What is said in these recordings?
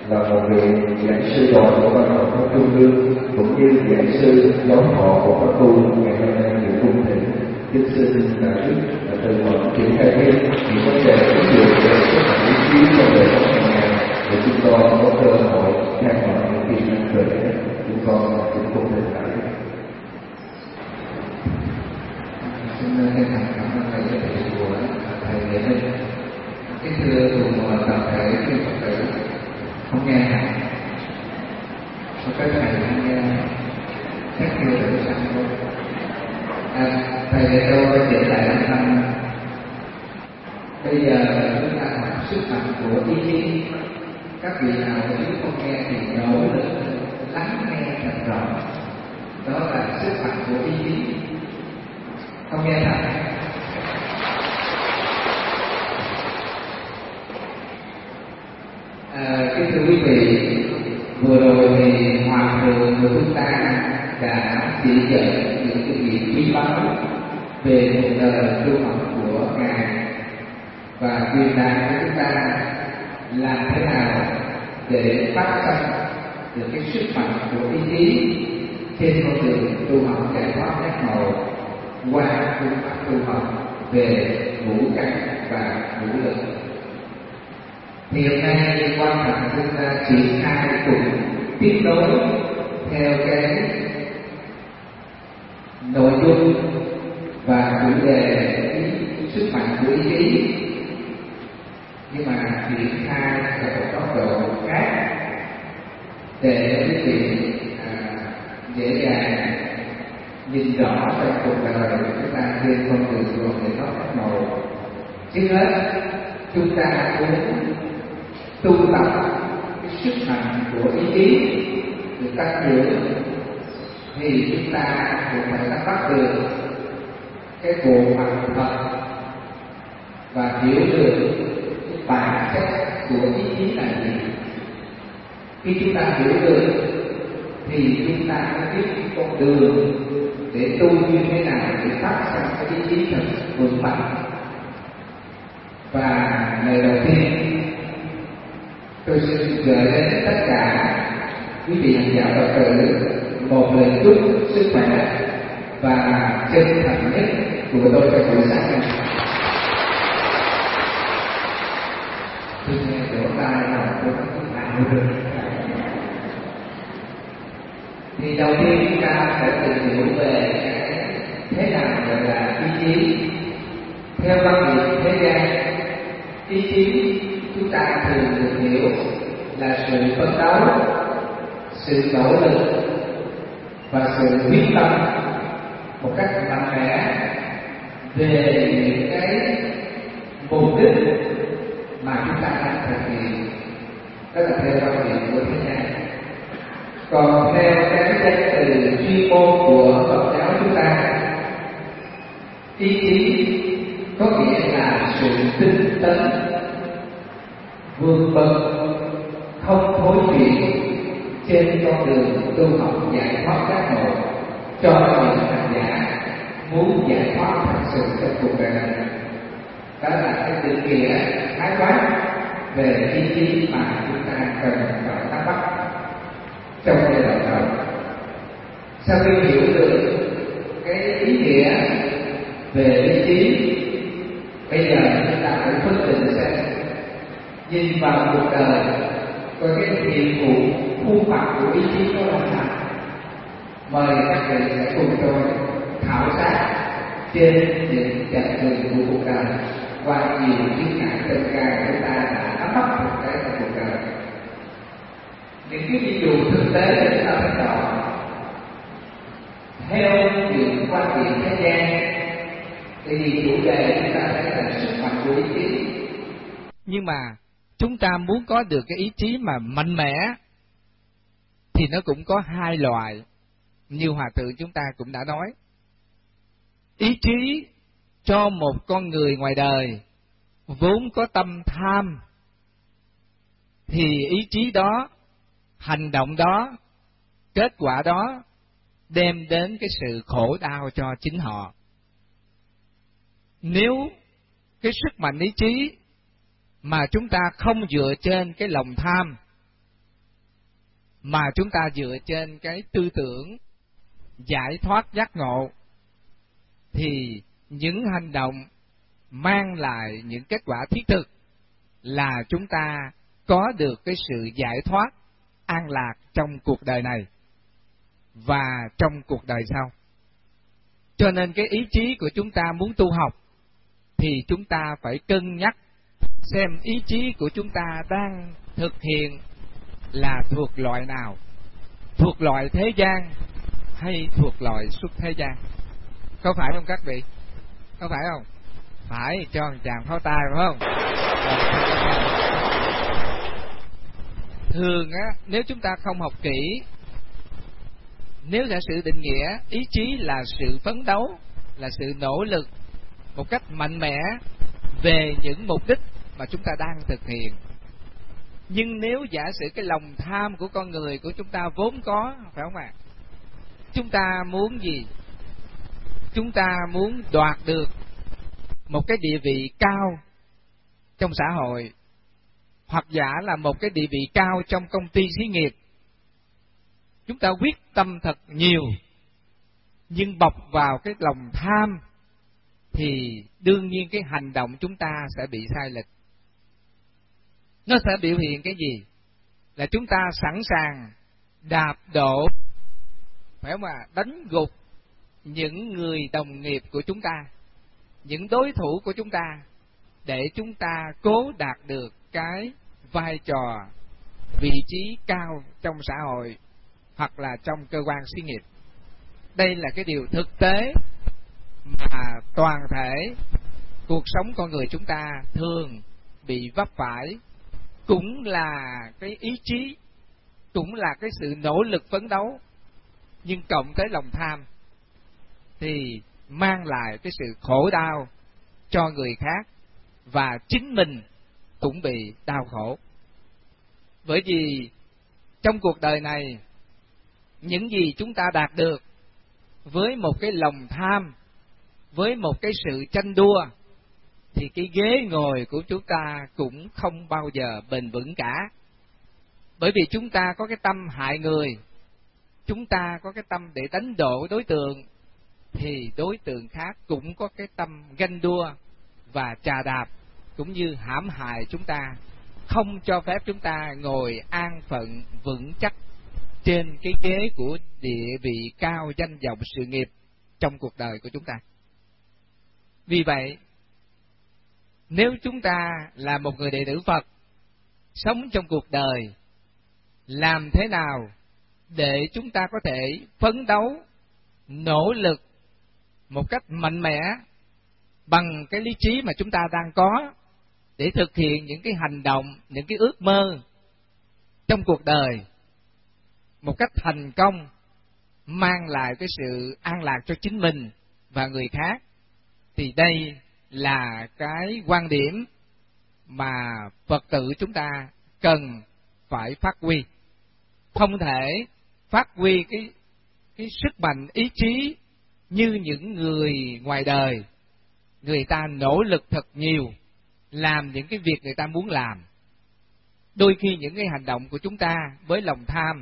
là một vị giảng sư đoàn của Ban Học thống Trung ương cũng như giảng sư giáo họ của các tu ngày hôm nay được cung thỉnh. Kính xin đại đức từ mọi triển khai thêm những vấn đề ứng dụng để sức mạnh ý chí trong đời sống hàng ngày để chúng con có cơ hội tham hỏi những kỹ năng khởi nghiệp. Chúng con cũng cung thỉnh đại đức. Xin chân thành cảm ơn thầy giới thiệu của thầy Nghệ Minh. Kính thưa cùng toàn thể quý Phật tử không nghe hẳn, có cái thầy không nghe các kia được sẵn thôi. Thầy để tôi trở lại âm thanh. Bây giờ chúng ta học sức mạnh của ý chí. Các vị nào nếu không nghe thì nỗ lực lắng nghe thật rõ. Đó là sức mạnh của ý chí. Không nghe thật. Kính thưa quý vị, vừa rồi thì Hòa Thượng của chúng ta đã chỉ dẫn những cái gì quý báu về một đời tu học của Ngài và truyền đạt cho chúng ta làm thế nào để phát sinh được cái sức mạnh của ý chí trên con đường tu học giải thoát giác ngộ qua phương pháp tu học về ngũ căn và ngũ lực. Hiện nay quan trọng chúng ta triển khai cùng tiếp nối theo cái nội dung và chủ đề sức mạnh của ý chí, nhưng mà triển khai ở một góc độ khác để quý vị dễ dàng nhìn rõ trong cuộc đời của chúng ta trên con đường tu để thoát giác ngộ. Trước hết chúng ta muốn tu tập cái sức mạnh của ý chí được tăng trưởng thì chúng ta cũng phải nắm bắt được cái bộ mặt thật và hiểu được cái bản chất của ý chí là gì. Khi chúng ta hiểu được thì chúng ta mới biết con đường để tu như thế nào để phát sinh cái ý chí thật vững mạnh. Và lời đầu tiên tôi xin gửi đến tất cả quý vị hành giả Phật tử một lời chúc sức khỏe và chân thành nhất của tôi trong buổi sáng này. Tôi nghe vỗ tay là tôi cũng làm được. Thì đầu tiên chúng ta phải tìm hiểu về thế nào gọi là ý chí. Theo quan niệm thế gian, ý chí chúng ta thường được hiểu là sự phấn đấu, sự nỗ lực và sự quyết tâm một cách mạnh mẽ về những cái mục đích mà chúng ta đang thực hiện. Đó là theo quan điểm của thế gian. Còn theo cái danh từ chuyên môn của Phật giáo chúng ta, ý chí có nghĩa là sự tinh tấn vượt bậc không thối chuyển trên con đường tu học giải thoát giác ngộ cho những hành giả muốn giải thoát thật sự trong cuộc đời này. Đó là cái định nghĩa khái quát về ý chí mà chúng ta cần phải nắm bắt trong giai đoạn đầu. Sau khi hiểu được cái ý nghĩa về ý chí, bây giờ chúng ta phải phân định xem nhìn vào cuộc đời coi cái nhiệm vụ khuôn mặt của ý chí đó là sao. Mời các vị sẽ cùng tôi khảo sát trên những chặng đường của cuộc đời qua nhiều chuyến ngại trên ca chúng ta đã nắm bắt được cái trong cuộc đời. Những cái ví dụ thực tế để chúng ta thấy rõ. Theo những quan điểm thế gian thì chủ đề chúng ta thấy là sức mạnh của ý chí. Nhưng mà chúng ta muốn có được cái ý chí mà mạnh mẽ thì nó cũng có hai loại, như Hòa Thượng chúng ta cũng đã nói. Ý chí cho một con người ngoài đời vốn có tâm tham thì ý chí đó, hành động đó, kết quả đó đem đến cái sự khổ đau cho chính họ. Nếu cái sức mạnh ý chí mà chúng ta không dựa trên cái lòng tham mà chúng ta dựa trên cái tư tưởng giải thoát giác ngộ, thì những hành động mang lại những kết quả thiết thực là chúng ta có được cái sự giải thoát an lạc trong cuộc đời này và trong cuộc đời sau. Cho nên cái ý chí của chúng ta muốn tu học thì chúng ta phải cân nhắc xem ý chí của chúng ta đang thực hiện là thuộc loại nào, thuộc loại thế gian hay thuộc loại xuất thế gian. Có phải không các vị? Có phải không? Phải, cho một tràng pháo tay phải không? Thường á, nếu chúng ta không học kỹ, nếu giả sử định nghĩa ý chí là sự phấn đấu, là sự nỗ lực một cách mạnh mẽ về những mục đích mà chúng ta đang thực hiện. Nhưng nếu giả sử cái lòng tham của con người của chúng ta vốn có, phải không ạ? Chúng ta muốn gì? Chúng ta muốn đoạt được một cái địa vị cao trong xã hội, hoặc giả là một cái địa vị cao trong công ty xí nghiệp. Chúng ta quyết tâm thật nhiều, nhưng bọc vào cái lòng tham thì đương nhiên cái hành động chúng ta sẽ bị sai lệch. Nó sẽ biểu hiện cái gì? Là chúng ta sẵn sàng đạp đổ, phải không ạ? Đánh gục những người đồng nghiệp của chúng ta, những đối thủ của chúng ta, để chúng ta cố đạt được cái vai trò, vị trí cao trong xã hội hoặc là trong cơ quan xí nghiệp. Đây là cái điều thực tế mà toàn thể cuộc sống con người chúng ta thường bị vấp phải, cũng là cái ý chí, cũng là cái sự nỗ lực phấn đấu, nhưng cộng tới lòng tham thì mang lại cái sự khổ đau cho người khác, và chính mình cũng bị đau khổ. Bởi vì trong cuộc đời này, những gì chúng ta đạt được với một cái lòng tham, với một cái sự tranh đua, thì cái ghế ngồi của chúng ta cũng không bao giờ bền vững cả. Bởi vì chúng ta có cái tâm hại người, chúng ta có cái tâm để đánh đổ đối tượng, thì đối tượng khác cũng có cái tâm ganh đua và chà đạp, cũng như hãm hại chúng ta, không cho phép chúng ta ngồi an phận vững chắc trên cái ghế của địa vị cao, danh vọng, sự nghiệp trong cuộc đời của chúng ta. Vì vậy, nếu chúng ta là một người đệ tử Phật, sống trong cuộc đời, làm thế nào để chúng ta có thể phấn đấu, nỗ lực một cách mạnh mẽ bằng cái lý trí mà chúng ta đang có, để thực hiện những cái hành động, những cái ước mơ trong cuộc đời một cách thành công, mang lại cái sự an lạc cho chính mình và người khác, thì đây là cái quan điểm mà Phật tử chúng ta cần phải phát huy. Không thể phát huy cái sức mạnh ý chí như những người ngoài đời. Người ta nỗ lực thật nhiều, làm những cái việc người ta muốn làm. Đôi khi những cái hành động của chúng ta với lòng tham,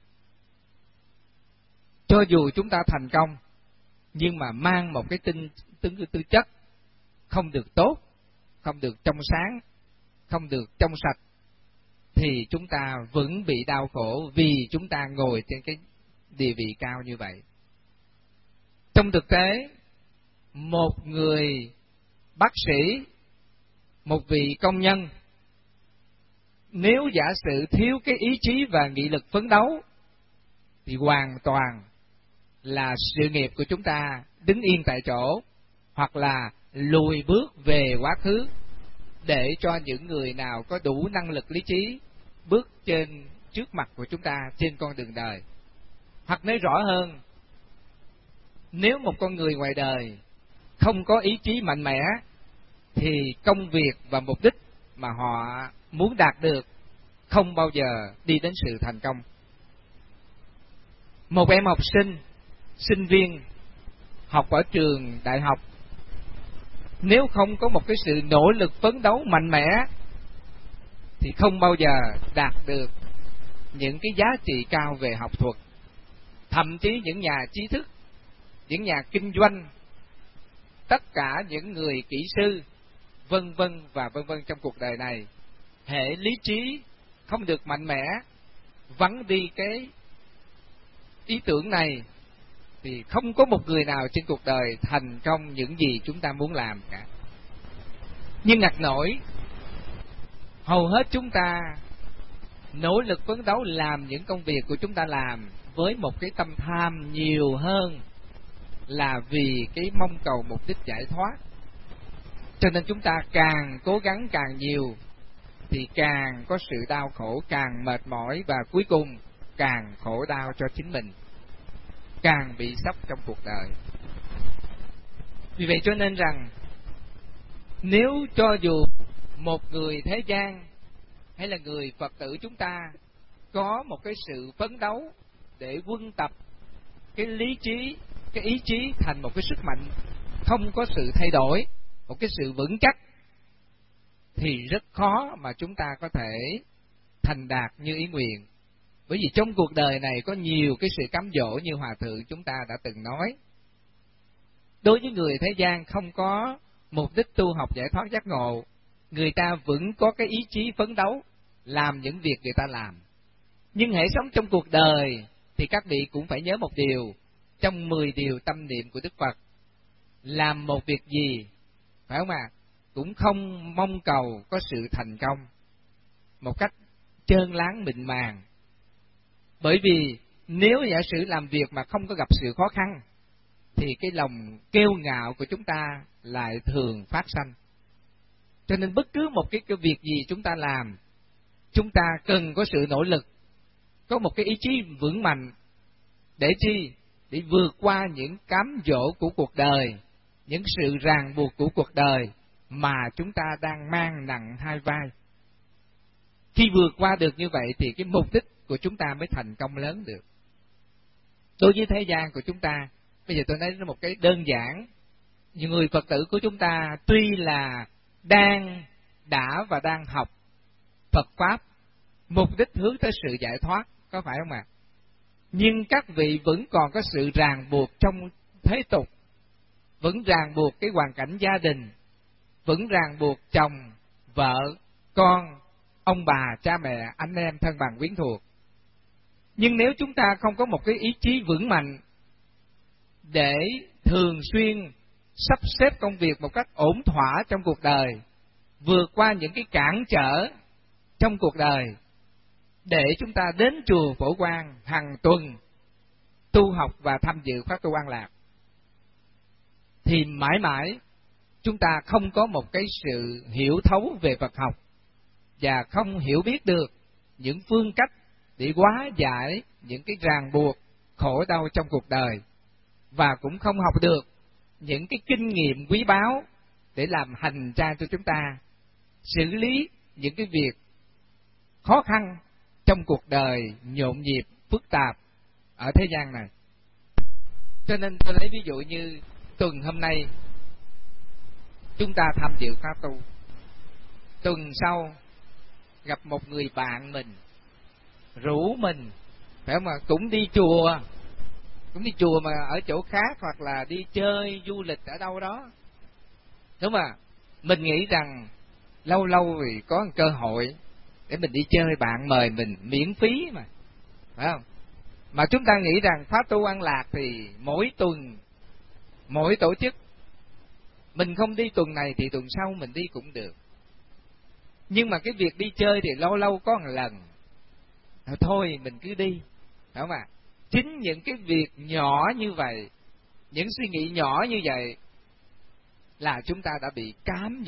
cho dù chúng ta thành công, nhưng mà mang một cái tư chất không được tốt, không được trong sáng, không được trong sạch, thì chúng ta vẫn bị đau khổ vì chúng ta ngồi trên cái địa vị cao như vậy. Trong thực tế, một người bác sĩ, một vị công nhân, nếu giả sử thiếu cái ý chí và nghị lực phấn đấu, thì hoàn toàn là sự nghiệp của chúng ta đứng yên tại chỗ, hoặc là lùi bước về quá khứ, để cho những người nào có đủ năng lực lý trí bước trên trước mặt của chúng ta trên con đường đời. Hoặc nói rõ hơn, nếu một con người ngoài đời không có ý chí mạnh mẽ, thì công việc và mục đích mà họ muốn đạt được không bao giờ đi đến sự thành công. Một em học sinh, sinh viên học ở trường đại học, nếu không có một cái sự nỗ lực phấn đấu mạnh mẽ thì không bao giờ đạt được những cái giá trị cao về học thuật, thậm chí những nhà trí thức, những nhà kinh doanh, tất cả những người kỹ sư, vân vân và vân vân trong cuộc đời này, hệ lý trí không được mạnh mẽ, vắng đi cái ý tưởng này, thì không có một người nào trên cuộc đời thành công những gì chúng ta muốn làm cả. Nhưng ngặt nổi, hầu hết chúng ta nỗ lực phấn đấu làm những công việc của chúng ta làm với một cái tâm tham nhiều hơn là vì cái mong cầu mục đích giải thoát. Cho nên chúng ta càng cố gắng càng nhiều thì càng có sự đau khổ, càng mệt mỏi, và cuối cùng càng khổ đau cho chính mình, càng bị sốc trong cuộc đời. Vì vậy cho nên rằng, nếu cho dù một người thế gian hay là người Phật tử chúng ta có một cái sự phấn đấu để quân tập cái lý trí, cái ý chí thành một cái sức mạnh không có sự thay đổi, một cái sự vững chắc, thì rất khó mà chúng ta có thể thành đạt như ý nguyện. Bởi vì trong cuộc đời này có nhiều cái sự cám dỗ như Hòa Thượng chúng ta đã từng nói. Đối với người thế gian không có mục đích tu học giải thoát giác ngộ, người ta vẫn có cái ý chí phấn đấu làm những việc người ta làm. Nhưng hễ sống trong cuộc đời thì các vị cũng phải nhớ một điều trong 10 điều tâm niệm của Đức Phật: làm một việc gì, phải không ạ, cũng không mong cầu có sự thành công một cách trơn láng mịn màng. Bởi vì nếu giả sử làm việc mà không có gặp sự khó khăn thì cái lòng kiêu ngạo của chúng ta lại thường phát sanh. Cho nên bất cứ một cái việc gì chúng ta làm, chúng ta cần có sự nỗ lực, có một cái ý chí vững mạnh. Để chi? Để vượt qua những cám dỗ của cuộc đời, những sự ràng buộc của cuộc đời mà chúng ta đang mang nặng hai vai. Khi vượt qua được như vậy thì cái mục đích của chúng ta mới thành công lớn được. Đối với thế gian của chúng ta, bây giờ tôi nói một cái đơn giản, những người Phật tử của chúng ta tuy là đã và đang học Phật Pháp, mục đích hướng tới sự giải thoát, có phải không ạ? Nhưng các vị vẫn còn có sự ràng buộc trong thế tục, vẫn ràng buộc cái hoàn cảnh gia đình, vẫn ràng buộc chồng, vợ, con, ông bà, cha mẹ, anh em, thân bằng quyến thuộc. Nhưng nếu chúng ta không có một cái ý chí vững mạnh để thường xuyên sắp xếp công việc một cách ổn thỏa trong cuộc đời, vượt qua những cái cản trở trong cuộc đời, để chúng ta đến chùa Phổ Quang hàng tuần tu học và tham dự khóa tu An Lạc, thì mãi mãi chúng ta không có một cái sự hiểu thấu về Phật học và không hiểu biết được những phương cách để hóa giải những cái ràng buộc khổ đau trong cuộc đời, và cũng không học được những cái kinh nghiệm quý báu để làm hành trang cho chúng ta xử lý những cái việc khó khăn trong cuộc đời nhộn nhịp, phức tạp ở thế gian này. Cho nên tôi lấy ví dụ như tuần hôm nay chúng ta tham dự khóa tu, tuần sau gặp một người bạn mình rủ mình, phải không ạ, cũng đi chùa mà ở chỗ khác, hoặc là đi chơi du lịch ở đâu đó, đúng không ạ? Mình nghĩ rằng lâu lâu thì có một cơ hội để mình đi chơi, bạn mời mình miễn phí mà, phải không? Mà chúng ta nghĩ rằng khóa tu An Lạc thì mỗi tuần, mỗi tổ chức, mình không đi tuần này thì tuần sau mình đi cũng được. Nhưng mà cái việc đi chơi thì lâu lâu có một lần, thôi mình cứ đi, phải không ạ? Chính những cái việc nhỏ như vậy, những suy nghĩ nhỏ như vậy là chúng ta đã bị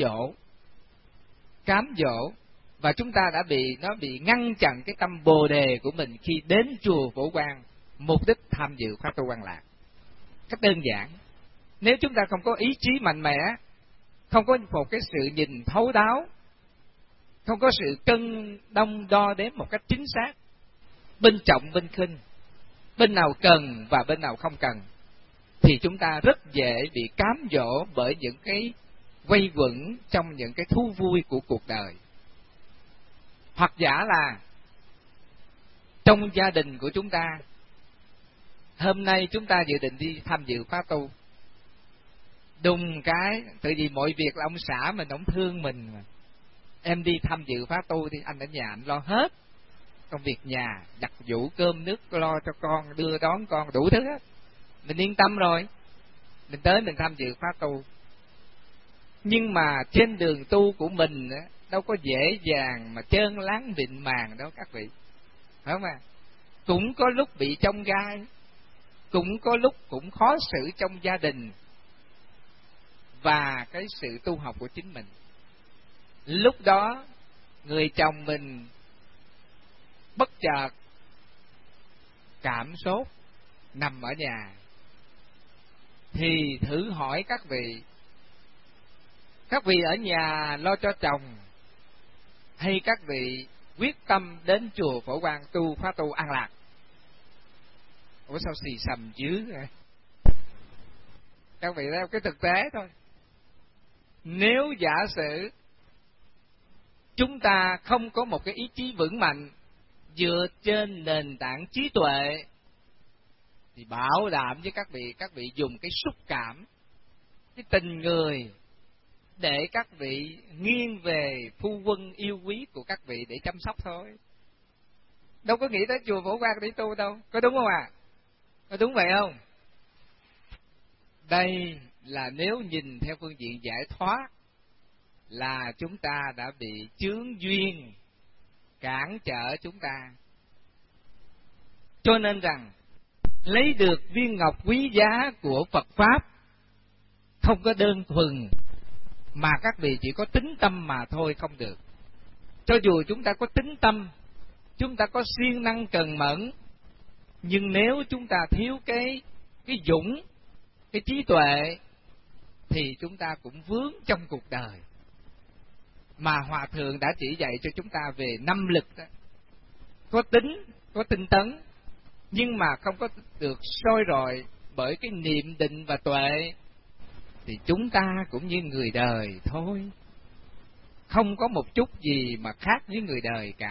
cám dỗ, và chúng ta đã bị ngăn chặn cái tâm bồ đề của mình khi đến chùa Phổ Quang mục đích tham dự khóa tu An Lạc. Cách đơn giản, nếu chúng ta không có ý chí mạnh mẽ, không có một cái sự nhìn thấu đáo, không có sự cân đong đo đếm một cách chính xác, bên trọng bên khinh, bên nào cần và bên nào không cần, thì chúng ta rất dễ bị cám dỗ bởi những cái quay quẩn trong những cái thú vui của cuộc đời. Hoặc giả là trong gia đình của chúng ta. Hôm nay chúng ta dự định đi tham dự khóa tu, đùng cái tự vì mọi việc là ông xã mình, ông thương mình mà. Em đi tham dự khóa tu thì anh ở nhà anh lo hết công việc nhà, giặt giũ cơm nước, lo cho con, đưa đón con, đủ thứ hết. Mình yên tâm rồi, mình tới mình tham dự khóa tu. Nhưng mà trên đường tu của mình đâu có dễ dàng mà trơn láng mịn màng đâu các vị, phải không ạ? Cũng có lúc bị chông gai, cũng có lúc cũng khó xử trong gia đình và cái sự tu học của chính mình. Lúc đó người chồng mình bất chợt cảm sốt nằm ở nhà, thì thử hỏi các vị ở nhà lo cho chồng, hay các vị quyết tâm đến chùa Phổ Quang tu khóa tu an lạc? Ủa sao xì xầm dữ vậy? Các vị theo cái thực tế thôi. Nếu giả sử chúng ta không có một cái ý chí vững mạnh dựa trên nền tảng trí tuệ, thì bảo đảm với các vị dùng cái xúc cảm, cái tình người để các vị nghiêng về phu quân yêu quý của các vị để chăm sóc thôi. Đâu có nghĩ tới chùa Phổ Quang để tu đâu, có đúng không ạ? Có đúng vậy không? Đây là nếu nhìn theo phương diện giải thoát, là chúng ta đã bị chướng duyên cản trở chúng ta. Cho nên rằng lấy được viên ngọc quý giá của Phật Pháp không có đơn thuần mà các vị chỉ có tín tâm mà thôi không được. Cho dù chúng ta có tín tâm, chúng ta có siêng năng cần mẫn, nhưng nếu chúng ta thiếu cái dũng, cái trí tuệ, thì chúng ta cũng vướng trong cuộc đời. Mà Hòa Thượng đã chỉ dạy cho chúng ta về 5 lực đó. Có tính, có tinh tấn, nhưng mà không có được soi rọi bởi cái niệm định và tuệ, thì chúng ta cũng như người đời thôi, không có một chút gì mà khác với người đời cả.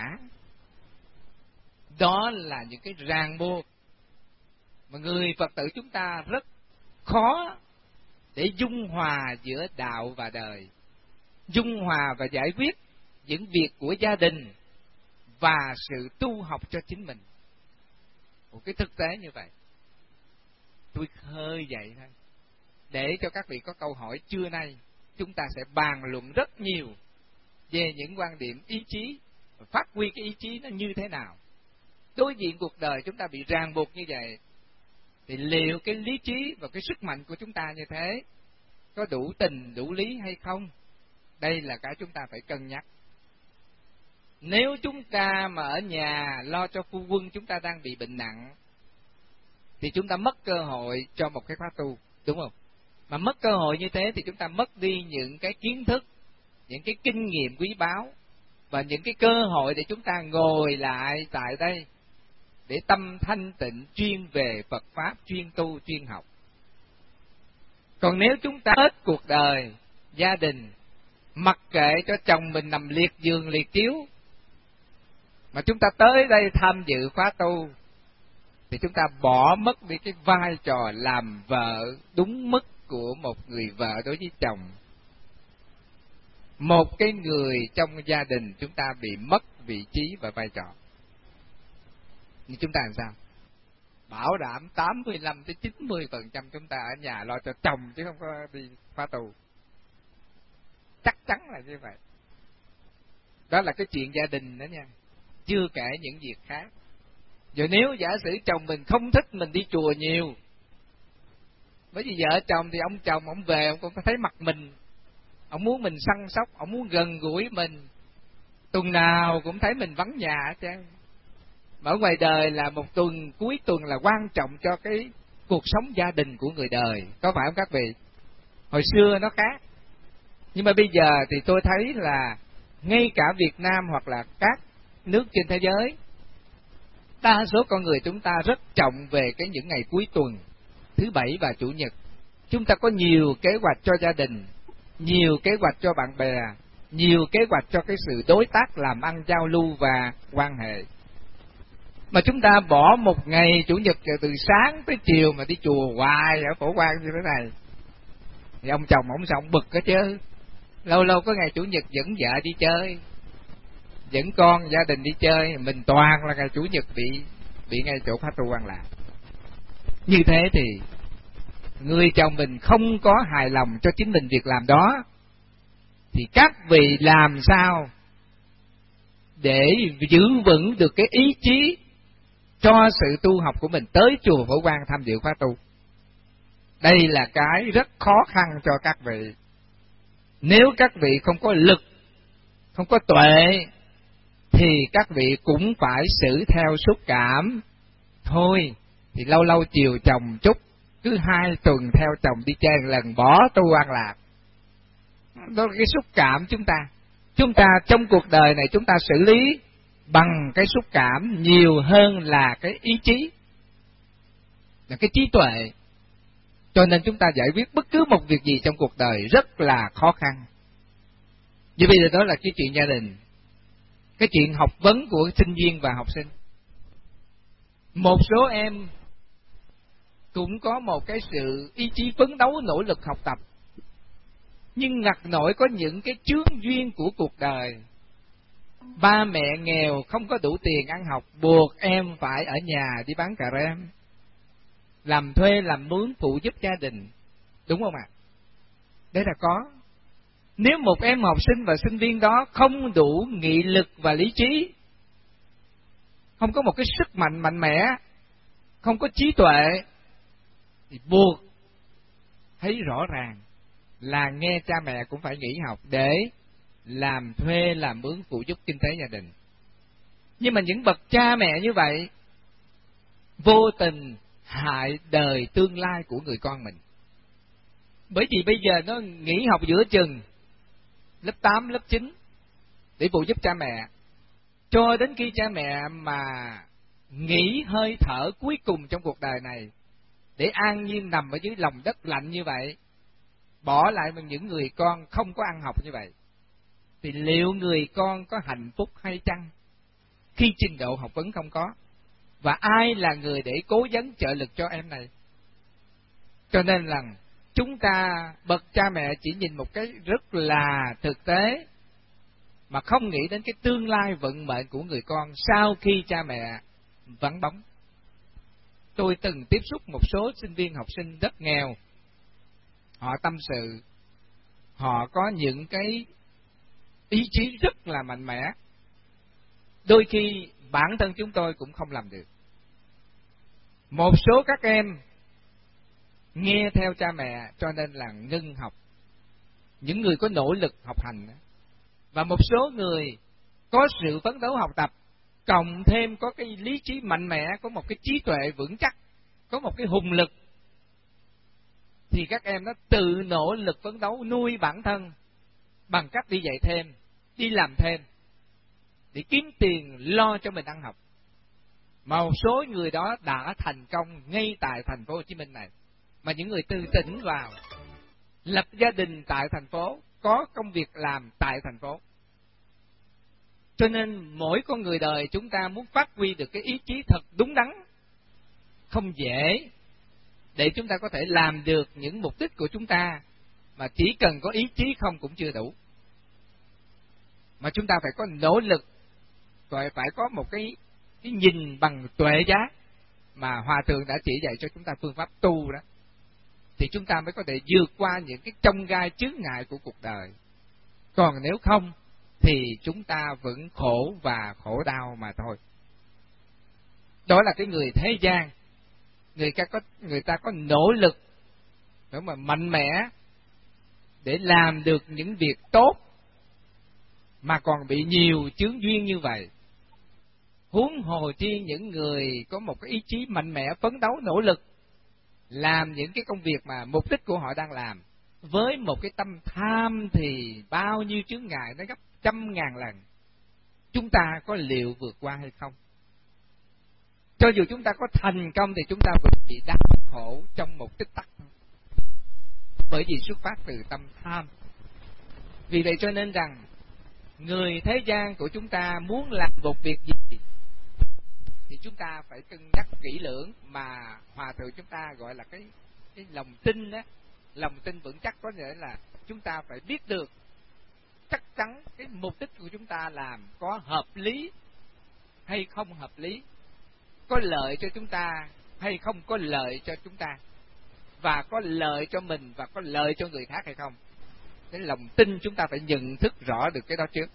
Đó là những cái ràng buộc mà người Phật tử chúng ta rất khó để dung hòa giữa đạo và đời, dung hòa và giải quyết những việc của gia đình và sự tu học cho chính mình. Một cái thực tế như vậy. Tôi khơi dậy thôi, để cho các vị có câu hỏi. Trưa nay chúng ta sẽ bàn luận rất nhiều về những quan điểm ý chí, phát huy cái ý chí nó như thế nào. Đối diện cuộc đời chúng ta bị ràng buộc như vậy, thì liệu cái lý trí và cái sức mạnh của chúng ta như thế có đủ tình, đủ lý hay không? Đây là cái chúng ta phải cân nhắc. Nếu chúng ta mà ở nhà lo cho phu quân chúng ta đang bị bệnh nặng, thì chúng ta mất cơ hội cho một cái khóa tu, đúng không? Mà mất cơ hội như thế thì chúng ta mất đi những cái kiến thức, những cái kinh nghiệm quý báu, và những cái cơ hội để chúng ta ngồi lại tại đây để tâm thanh tịnh chuyên về Phật Pháp, chuyên tu, chuyên học. Còn nếu chúng ta hết cuộc đời, gia đình, mặc kệ cho chồng mình nằm liệt giường liệt chiếu, mà chúng ta tới đây tham dự khóa tu, thì chúng ta bỏ mất đi cái vai trò làm vợ đúng mức của một người vợ đối với chồng. Một cái người trong gia đình chúng ta bị mất vị trí và vai trò. Nhưng chúng ta làm sao? Bảo đảm 85-90% chúng ta ở nhà lo cho chồng chứ không có đi khóa tu. Chắc chắn là như vậy. Đó là cái chuyện gia đình đó nha, chưa kể những việc khác. Rồi nếu giả sử chồng mình không thích mình đi chùa nhiều, bởi vì vợ chồng thì ông chồng ông về ông cũng thấy mặt mình, ông muốn mình săn sóc, ông muốn gần gũi mình, tuần nào cũng thấy mình vắng nhà hết trơn. Mà ở ngoài đời là một tuần, cuối tuần là quan trọng cho cái cuộc sống gia đình của người đời, có phải không các vị? Hồi xưa nó khác, nhưng mà bây giờ thì tôi thấy là ngay cả Việt Nam hoặc là các nước trên thế giới, đa số con người chúng ta rất trọng về những ngày cuối tuần, thứ Bảy và Chủ nhật. Chúng ta có nhiều kế hoạch cho gia đình, nhiều kế hoạch cho bạn bè, nhiều kế hoạch cho cái sự đối tác làm ăn, giao lưu và quan hệ. Mà chúng ta bỏ một ngày Chủ nhật từ sáng tới chiều mà đi chùa hoài ở Phổ Quang như thế này, thì ông chồng ông sao ông bực hết chứ. Lâu lâu có ngày Chủ nhật dẫn vợ đi chơi, dẫn con gia đình đi chơi, mình toàn là ngày Chủ nhật bị ngay chỗ Pháp Tu Quan Lạc. Như thế thì người chồng mình không có hài lòng cho chính mình việc làm đó, thì các vị làm sao để giữ vững được cái ý chí cho sự tu học của mình tới chùa Phổ Quang tham dự khóa tu? Đây là cái rất khó khăn cho các vị. Nếu các vị không có lực, không có tuệ, thì các vị cũng phải xử theo xúc cảm thôi. Thì lâu lâu chiều chồng chút, cứ 2 tuần theo chồng đi chơi một lần, bỏ tu An Lạc. Đó là cái xúc cảm chúng ta trong cuộc đời này chúng ta xử lý bằng cái xúc cảm nhiều hơn là cái ý chí, là cái trí tuệ. Cho nên chúng ta giải quyết bất cứ một việc gì trong cuộc đời rất là khó khăn. Như bây giờ đó là cái chuyện gia đình, cái chuyện học vấn của sinh viên và học sinh. Một số em cũng có một cái sự ý chí phấn đấu nỗ lực học tập, nhưng ngặt nổi có những cái chướng duyên của cuộc đời. Ba mẹ nghèo không có đủ tiền ăn học, buộc em phải ở nhà đi bán cà rem, làm thuê làm mướn phụ giúp gia đình, đúng không ạ? Đấy là có. Nếu một em học sinh và sinh viên đó không đủ nghị lực và lý trí, không có một cái sức mạnh mạnh mẽ, không có trí tuệ, thì buộc thấy rõ ràng là nghe cha mẹ cũng phải nghỉ học để làm thuê làm mướn phụ giúp kinh tế gia đình. Nhưng mà những bậc cha mẹ như vậy vô tình hại đời tương lai của người con mình. Bởi vì bây giờ nó nghỉ học giữa chừng, lớp 8, lớp 9 để phụ giúp cha mẹ, cho đến khi cha mẹ mà nghỉ hơi thở cuối cùng trong cuộc đời này, để an nhiên nằm ở dưới lòng đất lạnh như vậy, bỏ lại bằng những người con không có ăn học như vậy, thì liệu người con có hạnh phúc hay chăng, khi trình độ học vấn không có? Và ai là người để cố vấn trợ lực cho em này? Cho nên là chúng ta bậc cha mẹ chỉ nhìn một cái rất là thực tế, mà không nghĩ đến cái tương lai vận mệnh của người con sau khi cha mẹ vắng bóng. Tôi từng tiếp xúc một số sinh viên học sinh rất nghèo, họ tâm sự, họ có những cái ý chí rất là mạnh mẽ, đôi khi bản thân chúng tôi cũng không làm được. Một số các em nghe theo cha mẹ cho nên là ngưng học, những người có nỗ lực học hành, và một số người có sự phấn đấu học tập, cộng thêm có cái lý trí mạnh mẽ, có một cái trí tuệ vững chắc, có một cái hùng lực, thì các em nó tự nỗ lực phấn đấu nuôi bản thân bằng cách đi dạy thêm, đi làm thêm để kiếm tiền lo cho mình ăn học. Mà một số người đó đã thành công ngay tại thành phố Hồ Chí Minh này, mà những người từ tỉnh vào lập gia đình tại thành phố, có công việc làm tại thành phố. Cho nên mỗi con người đời chúng ta muốn phát huy được cái ý chí thật đúng đắn không dễ, để chúng ta có thể làm được những mục đích của chúng ta, mà chỉ cần có ý chí không cũng chưa đủ, mà chúng ta phải có nỗ lực, rồi phải có một cái nhìn bằng tuệ giác mà Hòa Thượng đã chỉ dạy cho chúng ta phương pháp tu đó, thì chúng ta mới có thể vượt qua những cái chông gai chướng ngại của cuộc đời. Còn nếu không thì chúng ta vẫn khổ và khổ đau mà thôi. Đó là cái người thế gian, người ta có nỗ lực để mà mạnh mẽ để làm được những việc tốt, mà còn bị nhiều chướng duyên như vậy. Huống hồ chi những người có một cái ý chí mạnh mẽ, phấn đấu nỗ lực, làm những cái công việc mà mục đích của họ đang làm, với một cái tâm tham thì bao nhiêu chướng ngại nó gấp 100.000 lần. Chúng ta có liệu vượt qua hay không? Cho dù chúng ta có thành công thì chúng ta vẫn bị đau khổ trong một tích tắc, bởi vì xuất phát từ tâm tham. Vì vậy cho nên rằng người thế gian của chúng ta muốn làm một việc gì thì thì chúng ta phải cân nhắc kỹ lưỡng, mà Hòa thượng chúng ta gọi là cái lòng tin đó. Lòng tin vững chắc có nghĩa là chúng ta phải biết được chắc chắn cái mục đích của chúng ta làm có hợp lý hay không hợp lý, có lợi cho chúng ta hay không có lợi cho chúng ta, và có lợi cho mình và có lợi cho người khác hay không. Cái lòng tin chúng ta phải nhận thức rõ được cái đó trước.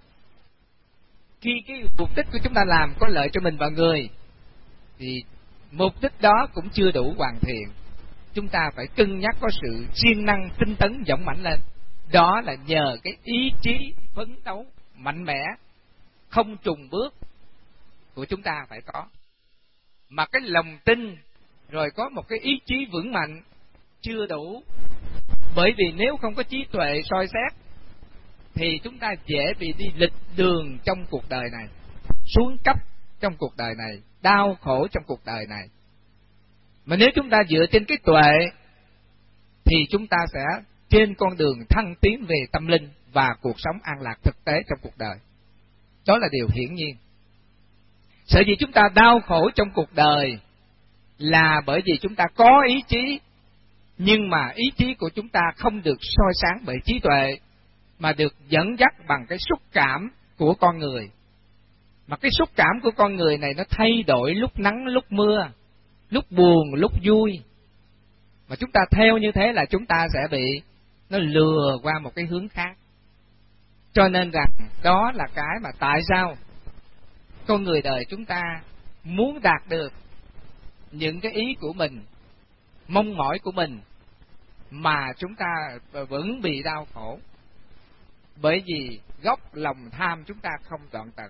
Khi cái mục đích của chúng ta làm có lợi cho mình và người thì mục đích đó cũng chưa đủ hoàn thiện. Chúng ta phải cân nhắc có sự siêng năng, tinh tấn, dũng mãnh lên. Đó là nhờ cái ý chí phấn đấu mạnh mẽ, không chùn bước của chúng ta phải có. Mà cái lòng tin rồi có một cái ý chí vững mạnh chưa đủ. Bởi vì nếu không có trí tuệ soi xét thì chúng ta dễ bị đi lệch đường trong cuộc đời này, xuống cấp trong cuộc đời này, đau khổ trong cuộc đời này. Mà nếu chúng ta dựa trên cái tuệ thì chúng ta sẽ trên con đường thăng tiến về tâm linh và cuộc sống an lạc thực tế trong cuộc đời. Đó là điều hiển nhiên. Sở dĩ chúng ta đau khổ trong cuộc đời là bởi vì chúng ta có ý chí, nhưng mà ý chí của chúng ta không được soi sáng bởi trí tuệ, mà được dẫn dắt bằng cái xúc cảm của con người. Mà cái xúc cảm của con người này nó thay đổi lúc nắng lúc mưa, lúc buồn lúc vui. Mà chúng ta theo như thế là chúng ta sẽ bị nó lừa qua một cái hướng khác. Cho nên rằng đó là cái mà tại sao con người đời chúng ta muốn đạt được những cái ý của mình, mong mỏi của mình, mà chúng ta vẫn bị đau khổ. Bởi vì gốc lòng tham chúng ta không trọn tận.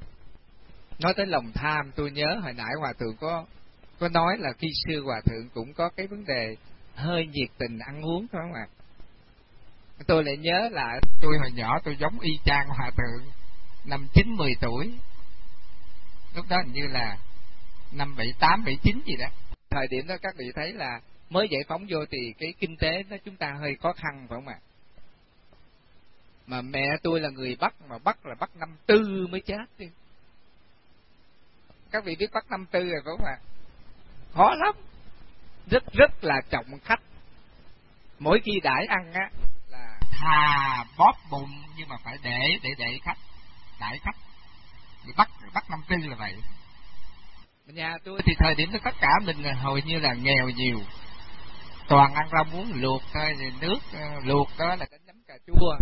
Nói tới lòng tham, tôi nhớ hồi nãy Hòa thượng có nói là khi xưa Hòa thượng cũng có cái vấn đề hơi nhiệt tình ăn uống, phải không ạ? Tôi lại nhớ là tôi hồi nhỏ tôi giống y chang Hòa thượng năm 9-10 tuổi. Lúc đó hình như là năm 78, 79 gì đó. Thời điểm đó các vị thấy là mới giải phóng vô thì cái kinh tế đó chúng ta hơi khó khăn, phải không ạ? Mà mẹ tôi là người Bắc, mà Bắc là Bắc năm 4 mới chết đi. Các vị biết Bắc năm 4 rồi phải không ạ? Khó lắm, rất là trọng khách. Mỗi khi đãi ăn á là thà bóp bụng nhưng mà phải để khách, đãi khách. Thì Bắc năm 4 là vậy. Nhà tôi thì thời điểm đó tất cả mình hầu như là nghèo nhiều, toàn ăn rau muống luộc thôi, thì nước luộc đó là cái chấm cà chua.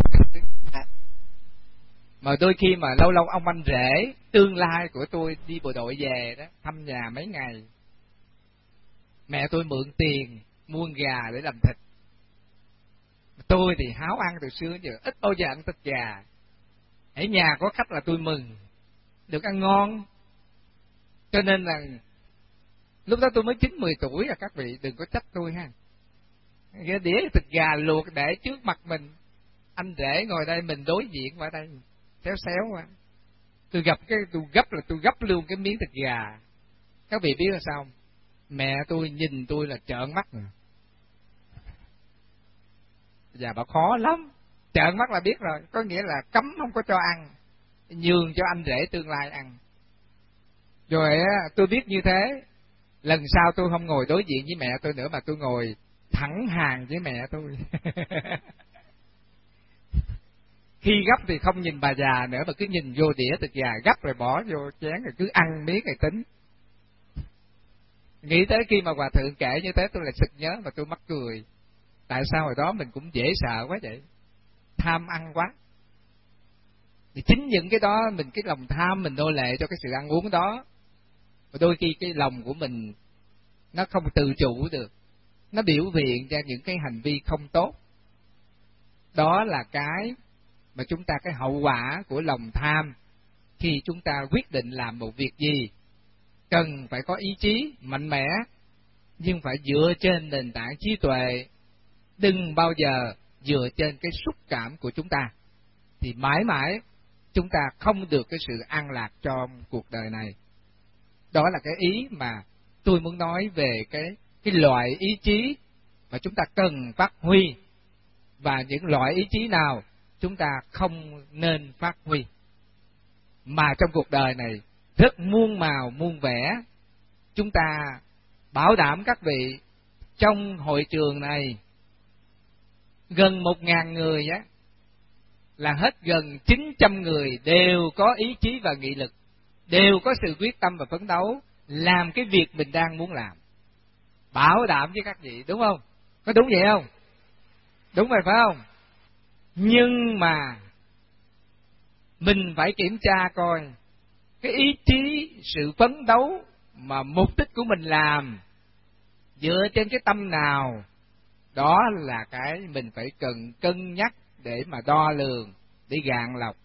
Mà đôi khi mà lâu lâu ông anh rể tương lai của tôi đi bộ đội về đó thăm nhà mấy ngày, mẹ tôi mượn tiền mua gà để làm thịt. Tôi thì háo ăn từ xưa giờ, ít bao giờ ăn thịt gà. Ở nhà có khách là tôi mừng được ăn ngon. Cho nên là lúc đó tôi mới 9-10 tuổi à, các vị đừng có trách tôi ha. Cái đĩa thịt gà luộc để trước mặt mình, anh rể ngồi đây, mình đối diện qua đây, xéo xéo qua. Tôi gấp luôn cái miếng thịt gà. Các vị biết là sao không? Mẹ tôi nhìn tôi là trợn mắt rồi. Dạ bảo khó lắm. Trợn mắt là biết rồi, có nghĩa là cấm không có cho ăn, nhường cho anh rể tương lai ăn. Rồi tôi biết như thế, lần sau tôi không ngồi đối diện với mẹ tôi nữa, mà tôi ngồi thẳng hàng với mẹ tôi. Khi gấp thì không nhìn bà già nữa, mà cứ nhìn vô đĩa thịt gà, gấp rồi bỏ vô chén rồi cứ ăn miếng rồi tính. Nghĩ tới khi mà Hòa thượng kể như thế tôi lại sực nhớ mà tôi mắc cười. Tại sao hồi đó mình cũng dễ sợ quá vậy? Tham ăn quá. Thì chính những cái đó, mình cái lòng tham mình nô lệ cho cái sự ăn uống đó. Và đôi khi cái lòng của mình nó không tự chủ được, nó biểu hiện ra những cái hành vi không tốt. Đó là cái mà chúng ta, cái hậu quả của lòng tham khi chúng ta quyết định làm một việc gì. Cần phải có ý chí mạnh mẽ, nhưng phải dựa trên nền tảng trí tuệ. Đừng bao giờ dựa trên cái xúc cảm của chúng ta, thì mãi mãi chúng ta không được cái sự an lạc trong cuộc đời này. Đó là cái ý mà tôi muốn nói về cái loại ý chí mà chúng ta cần phát huy, và những loại ý chí nào chúng ta không nên phát huy. Mà trong cuộc đời này rất muôn màu muôn vẻ. Chúng ta bảo đảm các vị trong hội trường này gần 1.000 người á, là hết gần 900 người đều có ý chí và nghị lực, đều có sự quyết tâm và phấn đấu làm cái việc mình đang muốn làm. Bảo đảm với các vị, đúng không? Có đúng vậy không? Đúng rồi phải không? Nhưng mà mình phải kiểm tra coi cái ý chí, sự phấn đấu mà mục đích của mình làm dựa trên cái tâm nào. Đó là cái mình phải cần cân nhắc để mà đo lường, để gạn lọc.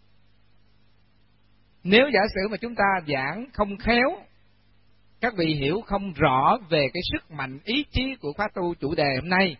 Nếu giả sử mà chúng ta giảng không khéo, các vị hiểu không rõ về cái sức mạnh ý chí của khóa tu chủ đề hôm nay,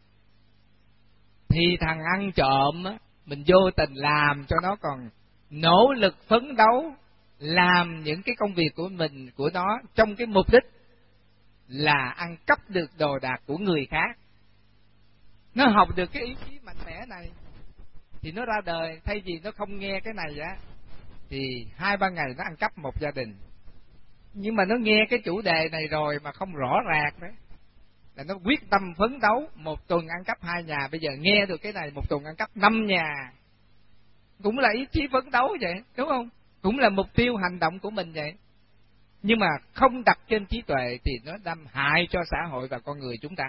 thì thằng ăn trộm á, mình vô tình làm cho nó còn nỗ lực phấn đấu làm những cái công việc của mình, của nó trong cái mục đích là ăn cắp được đồ đạc của người khác. Nó học được cái ý chí mạnh mẽ này thì nó ra đời, thay vì nó không nghe cái này á thì 2-3 ngày nó ăn cắp một gia đình. Nhưng mà nó nghe cái chủ đề này rồi mà không rõ ràng đấy, là nó quyết tâm phấn đấu, một tuần ăn cắp 2 nhà, bây giờ nghe được cái này một tuần ăn cắp 5 nhà. Cũng là ý chí phấn đấu vậy, đúng không? Cũng là mục tiêu hành động của mình vậy. Nhưng mà không đặt trên trí tuệ thì nó đâm hại cho xã hội và con người chúng ta.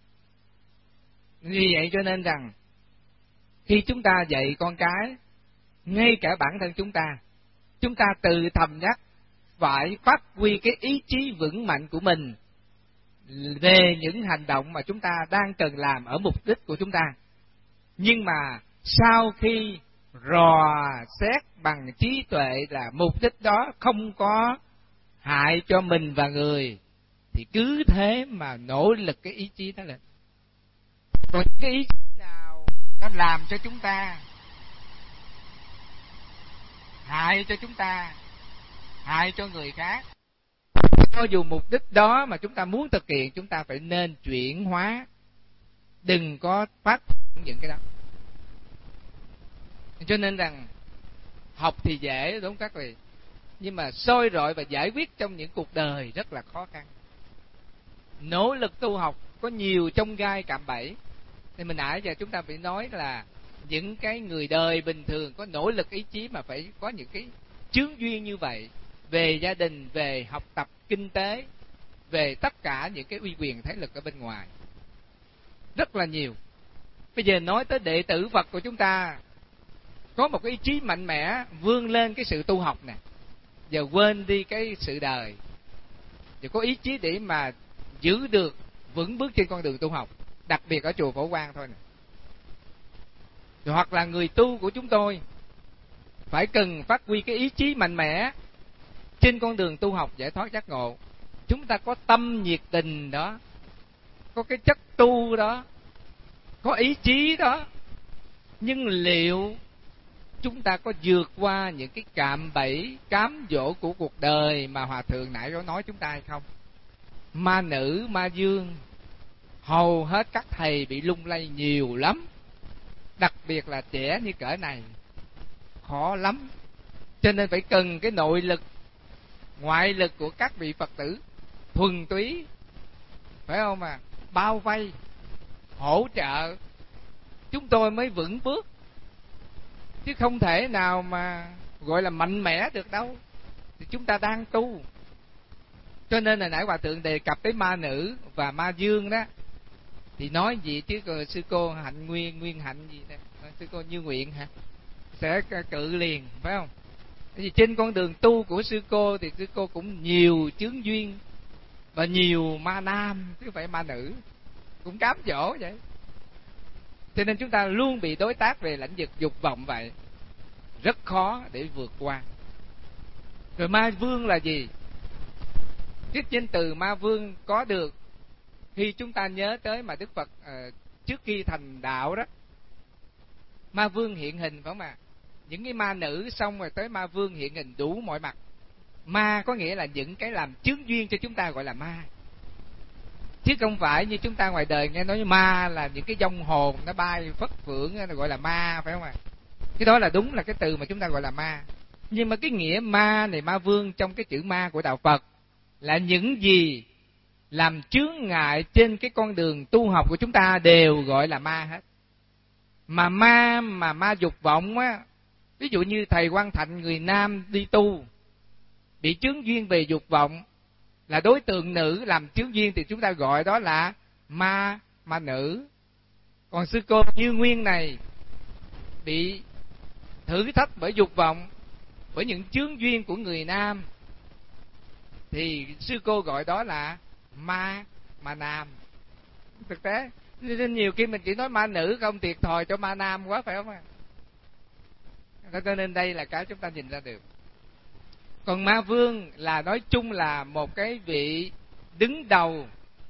Vì vậy cho nên rằng khi chúng ta dạy con cái, ngay cả bản thân chúng ta tự thầm nhắc phải phát huy cái ý chí vững mạnh của mình về những hành động mà chúng ta đang cần làm ở mục đích của chúng ta. Nhưng mà sau khi rò xét bằng trí tuệ là mục đích đó không có hại cho mình và người, thì cứ thế mà nỗ lực cái ý chí đó lên. Còn cái ý chí nào nó làm cho chúng ta hại cho chúng ta, hại cho người khác, cho dù mục đích đó mà chúng ta muốn thực hiện, chúng ta phải nên chuyển hóa, đừng có phát triển những cái đó. Cho nên rằng học thì dễ, đúng các vị, nhưng mà soi rọi và giải quyết trong những cuộc đời rất là khó khăn. Nỗ lực tu học có nhiều chông gai cạm bẫy. Thì mình nãy giờ chúng ta phải nói là những cái người đời bình thường có nỗ lực ý chí mà phải có những cái chướng duyên như vậy, về gia đình, về học tập, kinh tế, về tất cả những cái uy quyền thế lực ở bên ngoài, rất là nhiều. Bây giờ nói tới đệ tử Phật của chúng ta có một cái ý chí mạnh mẽ vươn lên cái sự tu học nè, giờ quên đi cái sự đời, giờ có ý chí để mà giữ được vững bước trên con đường tu học, đặc biệt ở chùa Phổ Quang thôi nè. Hoặc là người tu của chúng tôi phải cần phát huy cái ý chí mạnh mẽ trên con đường tu học giải thoát giác ngộ. Chúng ta có tâm nhiệt tình đó, có cái chất tu đó, có ý chí đó, nhưng liệu chúng ta có vượt qua những cái cạm bẫy, cám dỗ của cuộc đời mà Hòa Thượng nãy có nói chúng ta hay không? Ma nữ, ma dương, hầu hết các thầy bị lung lay nhiều lắm, đặc biệt là trẻ như cỡ này, khó lắm. Cho nên phải cần cái nội lực, ngoại lực của các vị Phật tử thuần túy, phải không mà bao vây, hỗ trợ chúng tôi mới vững bước, chứ không thể nào mà gọi là mạnh mẽ được đâu. Thì chúng ta đang tu. Cho nên là nãy Hòa Thượng đề cập tới ma nữ và ma dương đó, thì nói gì chứ sư cô Hạnh Nguyên Hạnh gì đó, sư cô Như Nguyện hả, sẽ cự liền, phải không? Vì trên con đường tu của sư cô thì sư cô cũng nhiều chướng duyên và nhiều ma nam chứ không phải ma nữ, cũng cám dỗ vậy. Cho nên chúng ta luôn bị đối tác về lãnh vực dục vọng vậy, rất khó để vượt qua. Rồi ma vương là gì? Cái danh từ ma vương có được khi chúng ta nhớ tới mà Đức Phật trước khi thành đạo đó, ma vương hiện hình, phải không ạ? Những cái ma nữ xong rồi tới ma vương hiện hình đủ mọi mặt. Ma có nghĩa là những cái làm chướng duyên cho chúng ta gọi là ma, chứ không phải như chúng ta ngoài đời nghe nói ma là những cái vong hồn nó bay phất phưởng gọi là ma, phải không ạ? Cái đó là đúng là cái từ mà chúng ta gọi là ma. Nhưng mà cái nghĩa ma này, ma vương trong cái chữ ma của đạo Phật là những gì làm chướng ngại trên cái con đường tu học của chúng ta đều gọi là ma hết. Mà ma dục vọng á, ví dụ như thầy Quang Thạnh người nam đi tu bị chướng duyên về dục vọng, là đối tượng nữ làm chướng duyên, thì chúng ta gọi đó là ma nữ. Còn sư cô Như Nguyên này bị thử thách bởi dục vọng, bởi những chướng duyên của người nam, thì sư cô gọi đó là ma nam. Thực tế nên nhiều khi mình chỉ nói ma nữ không, thiệt thòi cho ma nam quá, phải không ạ? Cho nên đây là cái chúng ta nhìn ra được. Còn ma vương là nói chung là một cái vị đứng đầu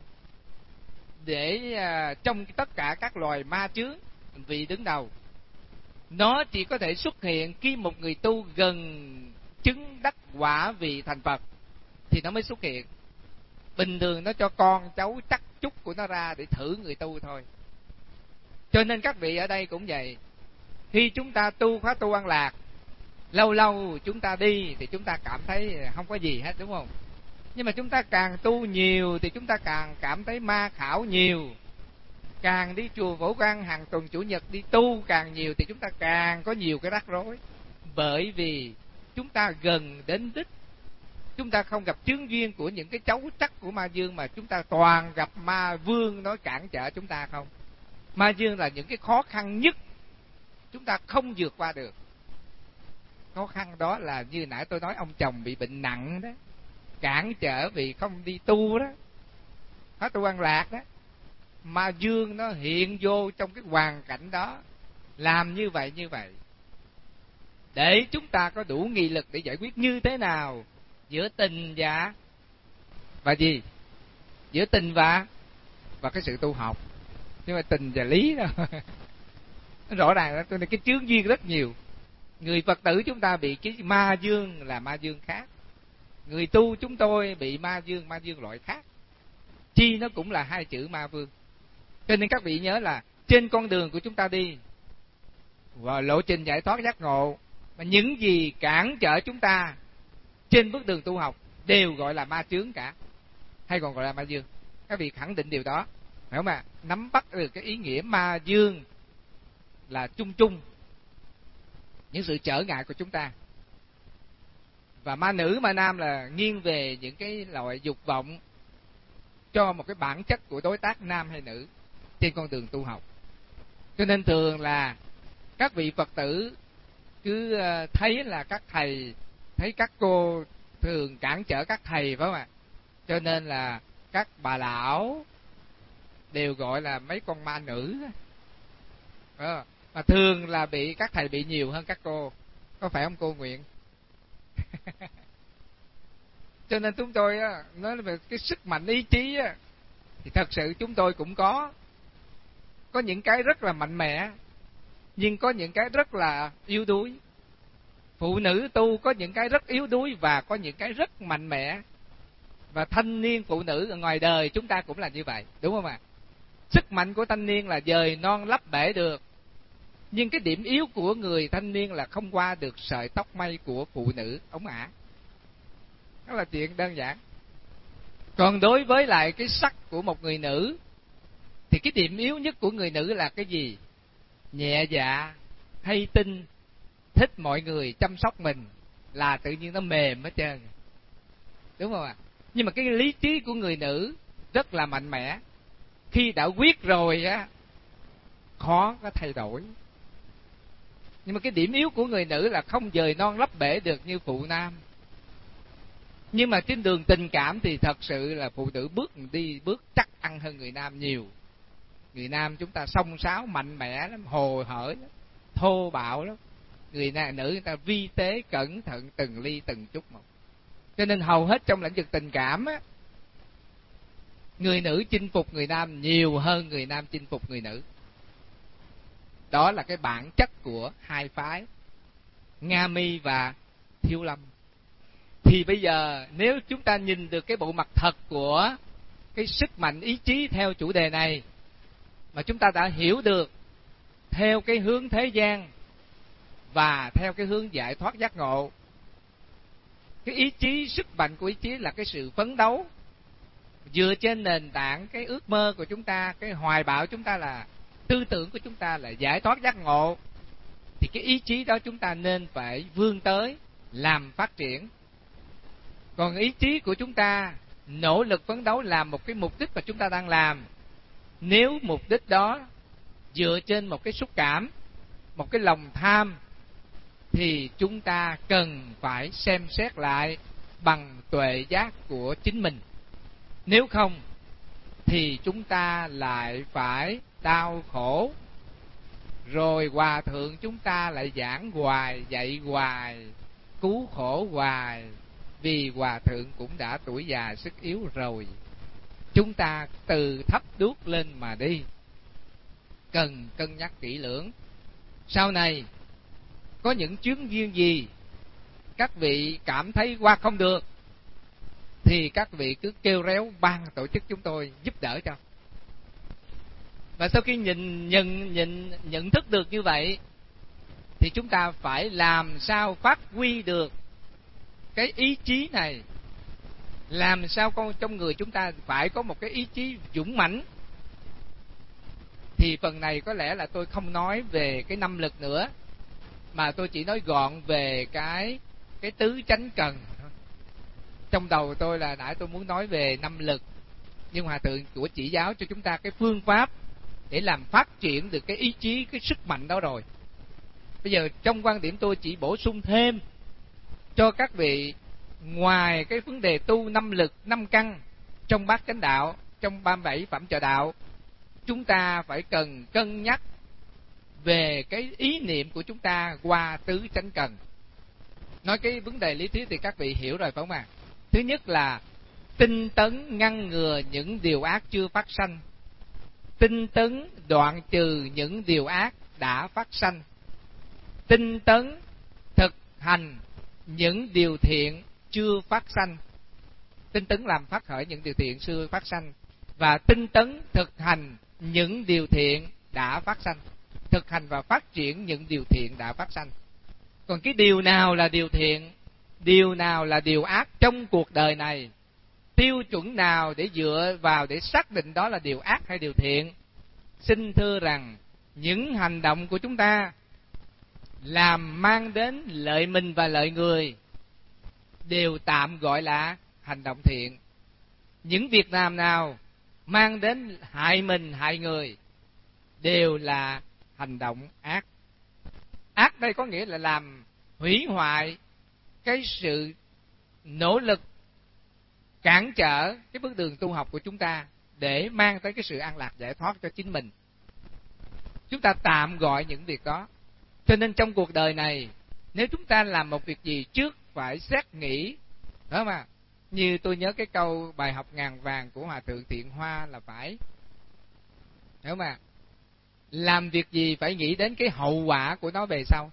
để trong tất cả các loài ma chướng, vị đứng đầu. Nó chỉ có thể xuất hiện khi một người tu gần chứng đắc quả vị thành Phật thì nó mới xuất hiện. Bình thường nó cho con cháu chắc chúc của nó ra để thử người tu thôi. Cho nên các vị ở đây cũng vậy. Khi chúng ta tu khóa tu An Lạc, lâu lâu chúng ta đi thì chúng ta cảm thấy không có gì hết, đúng không? Nhưng mà chúng ta càng tu nhiều thì chúng ta càng cảm thấy ma khảo nhiều. Càng đi chùa Phổ Quang hàng tuần chủ nhật đi tu càng nhiều thì chúng ta càng có nhiều cái rắc rối. Bởi vì chúng ta gần đến đích, chúng ta không gặp chướng duyên của những cái chấu trắc của ma dương, mà chúng ta toàn gặp ma vương nó cản trở chúng ta không. Ma dương là những cái khó khăn nhất chúng ta không vượt qua được. Khó khăn đó là như nãy tôi nói, ông chồng bị bệnh nặng đó, cản trở vì không đi tu đó, khóa tu An Lạc đó. Ma dương nó hiện vô trong cái hoàn cảnh đó, làm như vậy để chúng ta có đủ nghị lực để giải quyết như thế nào giữa tình và gì, giữa tình và cái sự tu học. Nhưng mà tình và lý đó rõ ràng đó, tôi nói cái chướng duyên rất nhiều. Người Phật tử chúng ta bị cái ma dương là ma dương khác, người tu chúng tôi bị ma dương loại khác, chi nó cũng là hai chữ ma vương. Cho nên các vị nhớ là trên con đường của chúng ta đi và lộ trình giải thoát giác ngộ, mà những gì cản trở chúng ta trên bước đường tu học đều gọi là ma chướng cả, hay còn gọi là ma dương. Các vị khẳng định điều đó, phải không ạ? Nắm bắt được cái ý nghĩa ma dương là chung những sự trở ngại của chúng ta, và ma nữ ma nam là nghiêng về những cái loại dục vọng cho một cái bản chất của đối tác nam hay nữ trên con đường tu học. Cho nên thường là các vị Phật tử cứ thấy là các thầy, thấy các cô thường cản trở các thầy, phải không ạ? Cho nên là các bà lão đều gọi là mấy con ma nữ. Mà thường là bị các thầy bị nhiều hơn các cô, có phải không cô Nguyện? Cho nên chúng tôi nói về cái sức mạnh ý chí thì thật sự chúng tôi cũng có những cái rất là mạnh mẽ, nhưng có những cái rất là yếu đuối. Phụ nữ tu có những cái rất yếu đuối và có những cái rất mạnh mẽ. Và thanh niên phụ nữ ở ngoài đời chúng ta cũng là như vậy, đúng không ạ? Sức mạnh của thanh niên là dời non lấp bể được, nhưng cái điểm yếu của người thanh niên là không qua được sợi tóc mây của phụ nữ ống ả. Đó là chuyện đơn giản. Còn đối với lại cái sắc của một người nữ thì cái điểm yếu nhất của người nữ là cái gì? Nhẹ dạ, hay tin, thích mọi người chăm sóc mình, là tự nhiên nó mềm hết trơn, đúng không ạ? Nhưng mà cái lý trí của người nữ rất là mạnh mẽ, khi đã quyết rồi á khó có thay đổi. Nhưng mà cái điểm yếu của người nữ là không dời non lấp bể được như phụ nam. Nhưng mà trên đường tình cảm thì thật sự là phụ nữ bước chắc ăn hơn người nam nhiều. Người nam chúng ta xông xáo mạnh mẽ lắm, hồ hởi lắm, thô bạo lắm. Người nữ người ta vi tế cẩn thận từng ly từng chút một. Cho nên hầu hết trong lĩnh vực tình cảm á, người nữ chinh phục người nam nhiều hơn người nam chinh phục người nữ. Đó là cái bản chất của hai phái Nga Mi và Thiếu Lâm. Thì bây giờ nếu chúng ta nhìn được cái bộ mặt thật của cái sức mạnh ý chí theo chủ đề này, mà chúng ta đã hiểu được theo cái hướng thế gian và theo cái hướng giải thoát giác ngộ, Cái ý chí, sức mạnh của ý chí là cái sự phấn đấu dựa trên nền tảng cái ước mơ của chúng ta, cái hoài bão chúng ta, là tư tưởng của chúng ta là giải thoát giác ngộ. Thì cái ý chí đó chúng ta nên phải vươn tới làm phát triển. Còn ý chí của chúng ta nỗ lực phấn đấu làm một cái mục đích mà chúng ta đang làm, nếu mục đích đó dựa trên một cái xúc cảm, một cái lòng tham, thì chúng ta cần phải xem xét lại bằng tuệ giác của chính mình. Nếu không thì chúng ta lại phải đau khổ, rồi hòa thượng chúng ta lại giảng hoài, dạy hoài, cứu khổ hoài, vì hòa thượng cũng đã tuổi già sức yếu rồi. Chúng ta từ thấp đuốc lên mà đi, cần cân nhắc kỹ lưỡng. Sau này có những chướng duyên gì các vị cảm thấy qua không được, thì các vị cứ kêu réo ban tổ chức chúng tôi giúp đỡ cho. Và sau khi nhận thức được như vậy, thì chúng ta phải làm sao phát huy được cái ý chí này. Làm sao trong người chúng ta phải có một cái ý chí dũng mãnh. Thì phần này có lẽ là tôi không nói về cái năm lực nữa, mà tôi chỉ nói gọn về cái tứ chánh cần. Trong đầu tôi là nãy tôi muốn nói về năm lực, nhưng Hòa thượng của chỉ giáo cho chúng ta cái phương pháp để làm phát triển được cái ý chí, cái sức mạnh đó rồi. Bây giờ trong quan điểm tôi chỉ bổ sung thêm cho các vị, ngoài cái vấn đề tu năm lực, năm căn trong bát chánh đạo, trong 37 phẩm trợ đạo, chúng ta phải cần cân nhắc về cái ý niệm của chúng ta qua tứ chánh cần. Nói cái vấn đề lý thuyết thì các vị hiểu rồi phải không ạ? Thứ nhất là tinh tấn ngăn ngừa những điều ác chưa phát sanh, tinh tấn đoạn trừ những điều ác đã phát sanh, tinh tấn thực hành những điều thiện chưa phát sanh. Tinh tấn làm phát khởi những điều thiện chưa phát sanh, và tinh tấn thực hành những điều thiện đã phát sanh, thực hành và phát triển những điều thiện đã phát sanh. Còn cái điều nào là điều thiện, điều nào là điều ác trong cuộc đời này, tiêu chuẩn nào để dựa vào để xác định đó là điều ác hay điều thiện? Xin thưa rằng những hành động của chúng ta làm mang đến lợi mình và lợi người đều tạm gọi là hành động thiện. Những việc làm nào mang đến hại mình, hại người đều là hành động ác. Ác đây có nghĩa là làm hủy hoại cái sự nỗ lực cản trở cái bước đường tu học của chúng ta để mang tới cái sự an lạc giải thoát cho chính mình. Chúng ta tạm gọi những việc đó. Cho nên trong cuộc đời này, nếu chúng ta làm một việc gì trước phải xét nghĩ, đó mà. Như tôi nhớ cái câu bài học ngàn vàng của Hòa thượng Thiện Hoa là phải, hiểu mà, làm việc gì phải nghĩ đến cái hậu quả của nó về sau.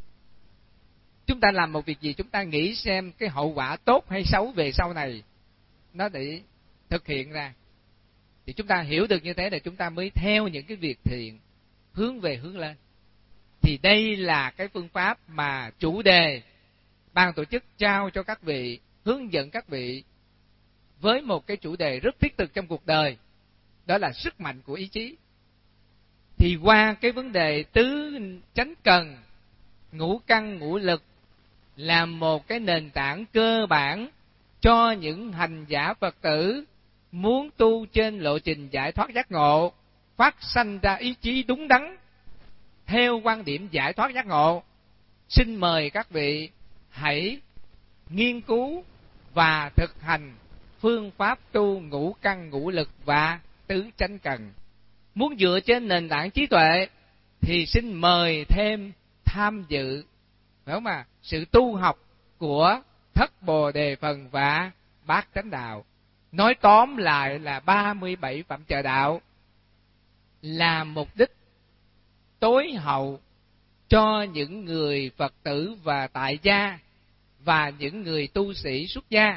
Chúng ta làm một việc gì chúng ta nghĩ xem cái hậu quả tốt hay xấu về sau này nó để thực hiện ra. Thì chúng ta hiểu được như thế là chúng ta mới theo những cái việc thiện, hướng về hướng lên. Thì đây là cái phương pháp mà chủ đề ban tổ chức trao cho các vị, hướng dẫn các vị với một cái chủ đề rất thiết thực trong cuộc đời, đó là sức mạnh của ý chí. Thì qua cái vấn đề tứ chánh cần, ngũ căn ngũ lực làm một cái nền tảng cơ bản cho những hành giả Phật tử muốn tu trên lộ trình giải thoát giác ngộ, phát sanh ra ý chí đúng đắn theo quan điểm giải thoát giác ngộ. Xin mời các vị hãy nghiên cứu và thực hành phương pháp tu ngũ căn ngũ lực và tứ chánh cần. Muốn dựa trên nền tảng trí tuệ thì xin mời thêm tham dự, phải không ạ? Sự tu học của Thất Bồ Đề Phần và Bát Chánh Đạo. Nói tóm lại là 37 phẩm trợ đạo là mục đích tối hậu cho những người Phật tử và tại gia và những người tu sĩ xuất gia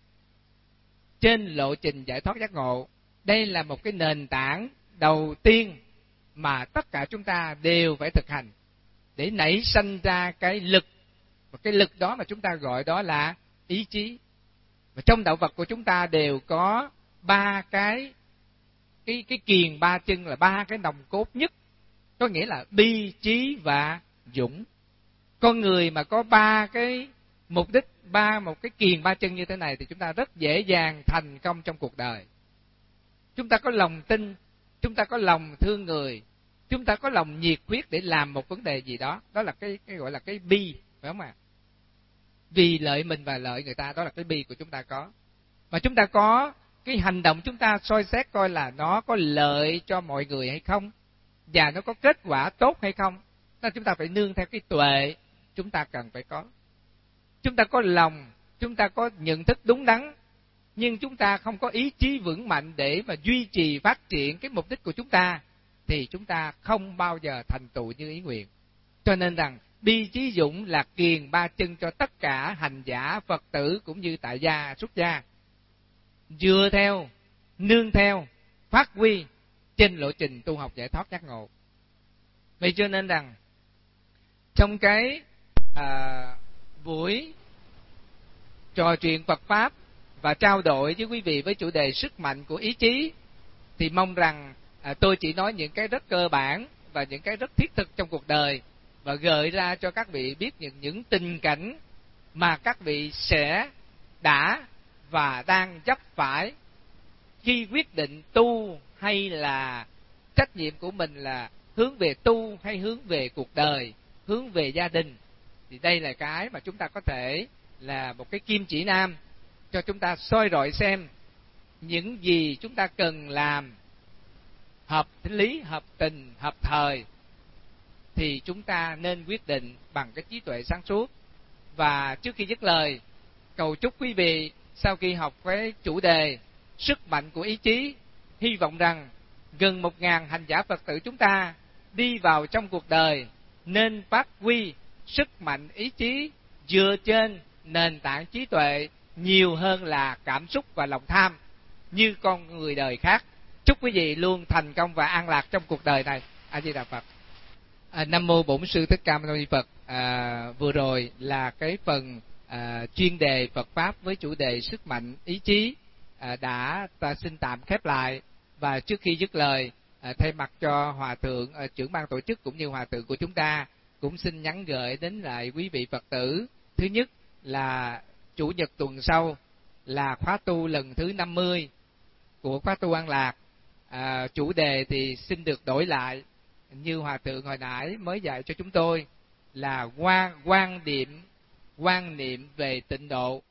trên lộ trình giải thoát giác ngộ. Đây là một cái nền tảng đầu tiên mà tất cả chúng ta đều phải thực hành để nảy sanh ra cái lực, và cái lực đó mà chúng ta gọi đó là ý chí. Và trong đạo Phật của chúng ta đều có ba cái kiền ba chân, là ba cái nòng cốt nhất, có nghĩa là bi, trí và dũng. Con người mà có ba cái mục đích, một cái kiền ba chân như thế này thì chúng ta rất dễ dàng thành công trong cuộc đời. Chúng ta có lòng tin, chúng ta có lòng thương người, chúng ta có lòng nhiệt huyết để làm một vấn đề gì đó, đó là cái gọi là cái bi, phải không ạ? Vì lợi mình và lợi người ta, đó là cái bi của chúng ta có. Mà chúng ta có cái hành động, chúng ta soi xét coi là nó có lợi cho mọi người hay không, và nó có kết quả tốt hay không. Nên chúng ta phải nương theo cái tuệ chúng ta cần phải có. Chúng ta có lòng, chúng ta có nhận thức đúng đắn, nhưng chúng ta không có ý chí vững mạnh để mà duy trì phát triển cái mục đích của chúng ta, thì chúng ta không bao giờ thành tựu như ý nguyện. Cho nên rằng bi trí dũng là kiền ba chân cho tất cả hành giả, Phật tử cũng như tại gia, xuất gia. Dựa theo, nương theo, phát huy trên lộ trình tu học giải thoát giác ngộ. Vậy cho nên rằng trong cái buổi trò chuyện Phật Pháp và trao đổi với quý vị với chủ đề sức mạnh của ý chí, thì mong rằng tôi chỉ nói những cái rất cơ bản và những cái rất thiết thực trong cuộc đời, và gợi ra cho các vị biết những tình cảnh mà các vị sẽ đã và đang chấp phải khi quyết định tu, hay là trách nhiệm của mình là hướng về tu hay hướng về cuộc đời, hướng về gia đình. Thì đây là cái mà chúng ta có thể là một cái kim chỉ nam cho chúng ta soi rọi xem những gì chúng ta cần làm hợp lý, hợp tình, hợp thời, thì chúng ta nên quyết định bằng cái trí tuệ sáng suốt. Và trước khi dứt lời, cầu chúc quý vị sau khi học cái chủ đề sức mạnh của ý chí, hy vọng rằng gần 1.000 hành giả Phật tử chúng ta đi vào trong cuộc đời nên phát huy sức mạnh ý chí dựa trên nền tảng trí tuệ nhiều hơn là cảm xúc và lòng tham như con người đời khác. Chúc quý vị luôn thành công và an lạc trong cuộc đời này. A Di Đà Phật. Nam mô Bổn Sư Thích Ca Mâu Ni Phật. Vừa rồi là cái phần chuyên đề Phật Pháp với chủ đề sức mạnh ý chí đã ta xin tạm khép lại. Và trước khi dứt lời, thay mặt cho Hòa Thượng trưởng ban tổ chức cũng như Hòa Thượng của chúng ta, cũng xin nhắn gửi đến lại quý vị Phật tử. Thứ nhất là Chủ nhật tuần sau là khóa tu lần thứ 50 của khóa tu An Lạc. Chủ đề thì xin được đổi lại, như Hòa Thượng hồi nãy mới dạy cho chúng tôi, là quan niệm về tịnh độ.